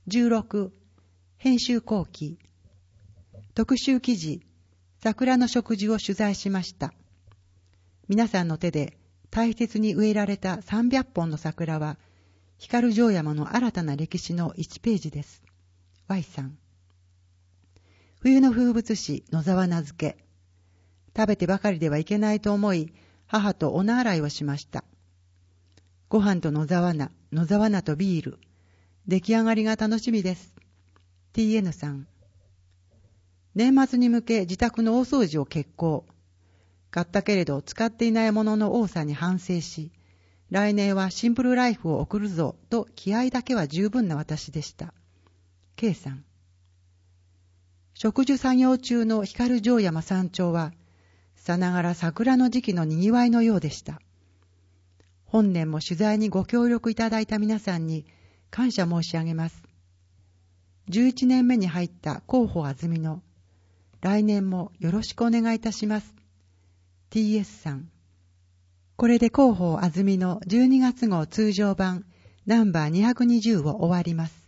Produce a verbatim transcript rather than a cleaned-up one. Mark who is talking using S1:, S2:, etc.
S1: じゅうろく、編集後期。特集記事、桜の植樹を取材しました。皆さんの手で大切に植えられたさんびゃっぽんの桜は、光城山の新たな歴史のいちページです。Y さん。冬の風物詩、野沢菜漬け。食べてばかりではいけないと思い、母とお菜洗いをしました。ご飯と野沢菜、野沢菜とビール。出来上がりが楽しみです。ティーエヌ さん。年末に向け自宅の大掃除を決行。買ったけれど使っていないものの多さに反省し、来年はシンプルライフを送るぞと気合だけは十分な私でした。K さん。植樹作業中の光城山山頂は、さながら桜の時期のにぎわいのようでした。本年も取材にご協力いただいた皆さんに感謝申し上げます。じゅういちねんめに入った広報あずみの、来年もよろしくお願いいたします。ティーエス さん。これで広報あずみのじゅうにがつ号通常版ナンバーにひゃくにじゅうを終わります。